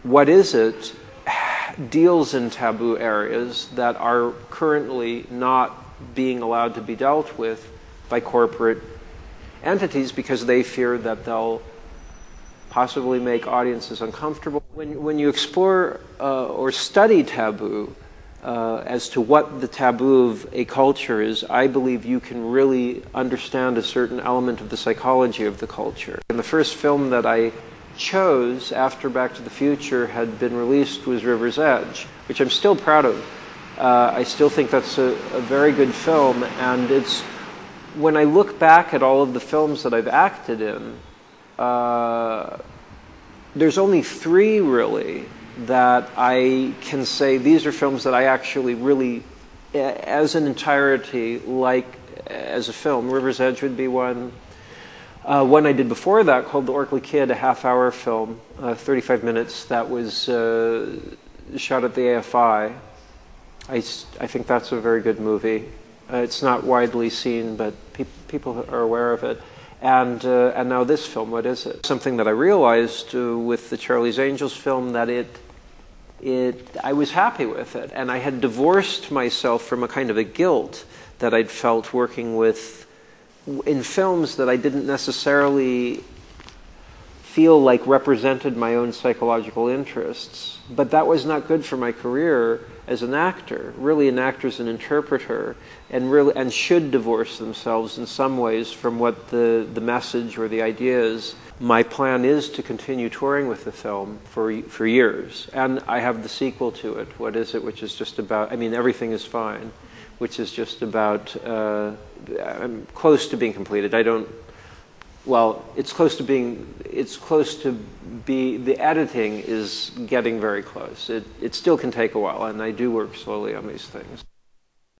What Is It deals in taboo areas that are currently not being allowed to be dealt with by corporate entities because they fear that they'll possibly make audiences uncomfortable. When you explore or study taboo as to what the taboo of a culture is, I believe you can really understand a certain element of the psychology of the culture. And the first film that I chose after Back to the Future had been released was River's Edge, which I'm still proud of. I still think that's a very good film, and it's when I look back at all of the films that I've acted in, there's only 3 really that I can say these are films that I actually really, as an entirety, like as a film. River's Edge would be one. One I did before that called The Orkley Kid, a half-hour film, 35 minutes, that was shot at the AFI. I think that's a very good movie. It's not widely seen, but people are aware of it. And now this film, What Is It? Something that I realized with the Charlie's Angels film, that I was happy with it, and I had divorced myself from a kind of a guilt that I'd felt working in films that I didn't necessarily feel like represented my own psychological interests. But that was not good for my career as an actor. Really, an actor is an interpreter, and should divorce themselves in some ways from what the message or the idea is. My plan is to continue touring with the film for years, and I have the sequel to it, What Is It?, which is just about, Everything Is Fine, which is just about, I'm close to being completed. It's close to be, the editing is getting very close. It still can take a while, and I do work slowly on these things.